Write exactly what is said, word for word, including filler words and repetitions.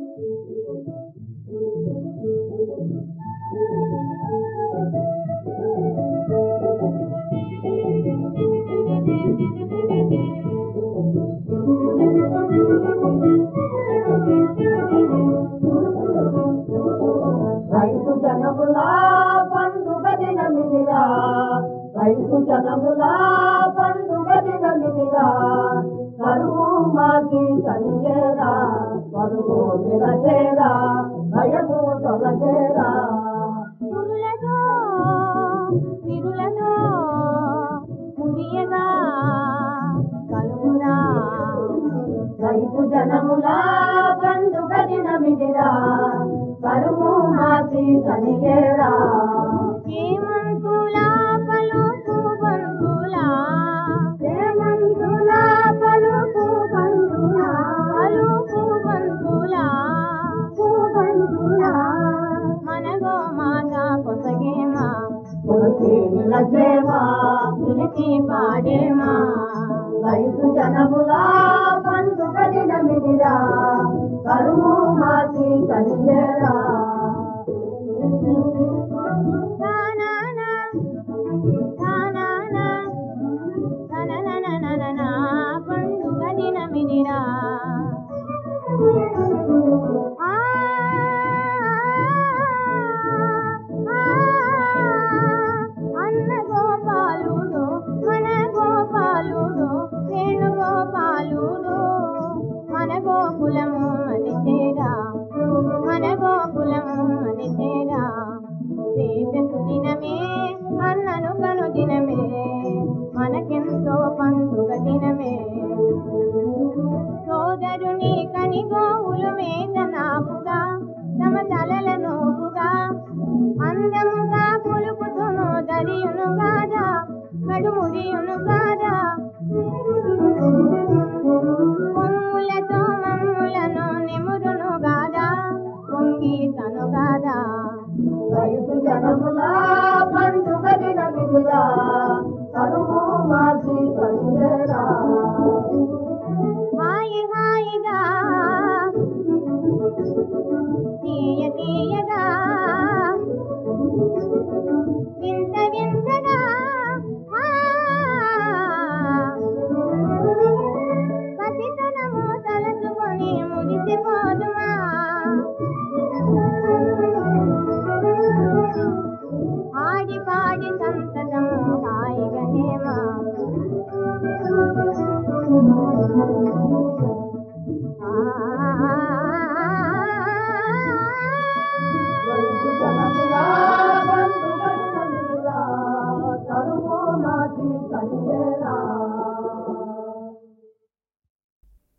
రైతు జనములా పండుగ దినమిదిరా, రైతు జనములా పండుగ దినమిదిరా, కరువు మాకి కలిగేరా, కరువు నిలచేరా, భయము తొలగేరా. పురులతో తిరులతో మురియగా కలుగురా, రైతు జనములా పండుగ దినమిదిరా, కరువు మాకి కలిగేరా. హేమంతులా పలుకు బంధులా, హేమంతులా పలుకు బంధులా, పలుకు బంధులా, బంధులా, మనగో మాట కొసగేమా, కొలిచి నిలచేమా, నిలిచి పాడేమా. రైతు జనములా పండుగ దినమిదిరా, కరువు మాకి కలిగేరా. తానానా తానానా తననననననా పండుగ దినమిదిరా. ఆ అన్న గోపాలుడు మన గోపాలుడు, వేణుగోపాలుడు మన గోకులము మనిచేరా, మన గోకులము మనిచేరా. రేపెందు దినమే అన్నను కను దినమే, మనకెంతో పండుగ దినమే. సోదరుని కని గోవులు మేతనాపుగా, తమ తలల నోపుగా, అందముగా పులుకుతును దరియును గాదా, కడుమురియును గాదా. కొమ్ములతో మమ్ములను నిమురును గాదా, పొంగి తను గాదా. రైతు జనములా పండుగ దినమిదిరా, కరువు మాకి కలిగేరా. హాయి హాయిగా తీయ తీయగా వింత వింతగా, ఆ పసితనము తలచుకొని మురిసిపోదుమా. ఆడి పాడి సంతతము హాయిగనేమా. ఆ